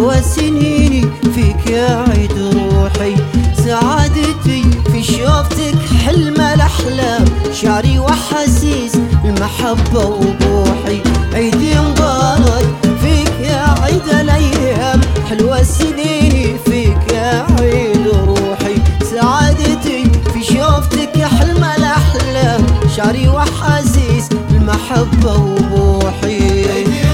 حلوة سنيني فيك يا عيد روحي، سعادتي في شوفتك حلم الأحلام، شعري وحسيس المحبة وبوحي. عيدي مبارك فيك يا عيد الأيام، حلوة سنيني فيك يا عيد روحي، سعادتي في شوفتك حلم الأحلام، شعري وحسيس المحبة وبوحي.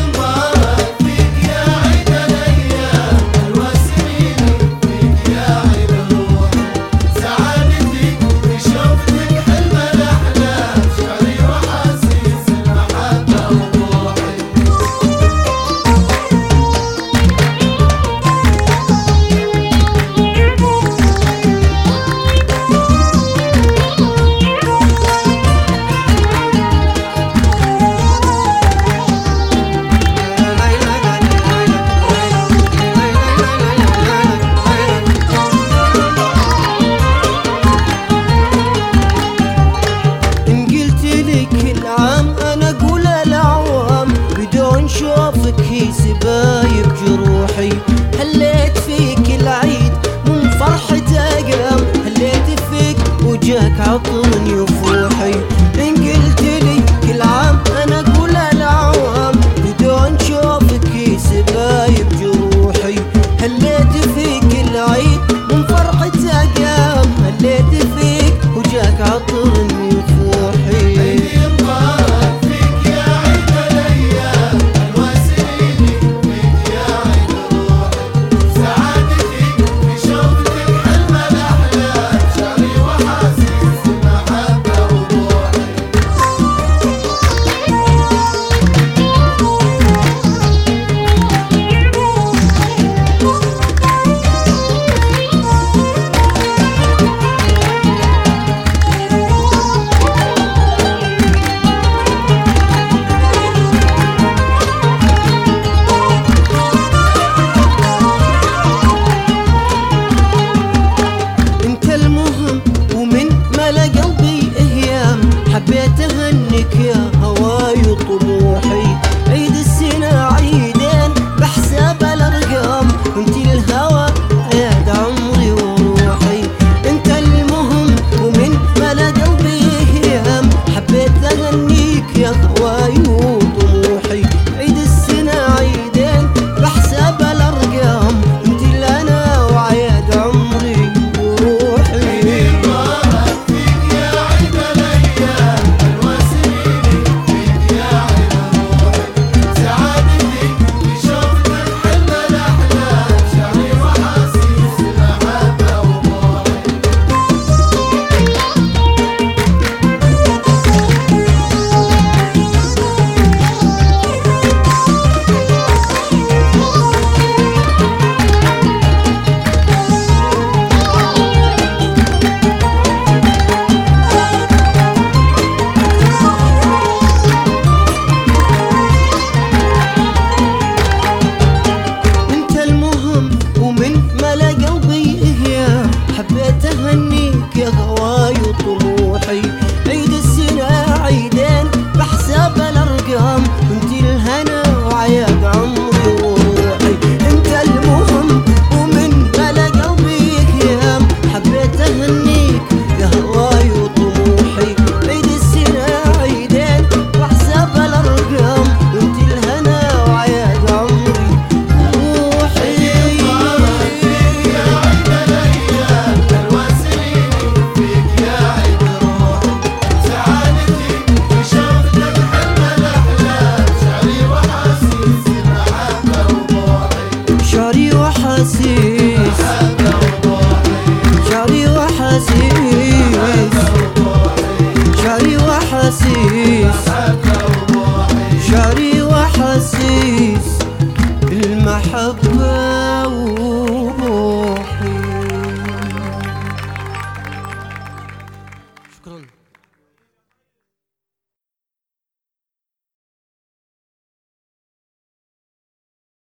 شوفك هي سبايب جروحي، هليت فيك العيد من فرحة أقام، هليت فيك وجاك عطر يفوحي. إن قلت لي كل عام أنا أقول العوام، بدون شوفك هي سبايب جروحي، هليت فيك العيد من فرحة أقام، هليت فيك وجاك عطر يفوحي. حبيت أهنيك يا هواي وطموحي، عيد السنة عيدين بحساب الأرقام، انت الهوى عيد عمري وروحي، انت المهم ومن ملا قلبي هيام، حبيت أهنيك يا هواي وطموحي، عيد السنة عيدين بحساب الأرقام، انت اللي أنا وعيد عمري وروحي. حبيت أهنيك يا هواي وطموحي، عيد السنة عيدين بحساب الأرقام، انت الهنا وعياد عمري وروحي، انت المهم ومن ملا قلبي هيام، حبيت أهنيك يا هواي وطموحي، عيد السنة عيدين بحساب الأرقام، انت الهنا وعياد عمري وروحي. شعري وحسيس شعري وحسيس شعري وحسيس شعري وحسيس المحبة وروحي. شكرا.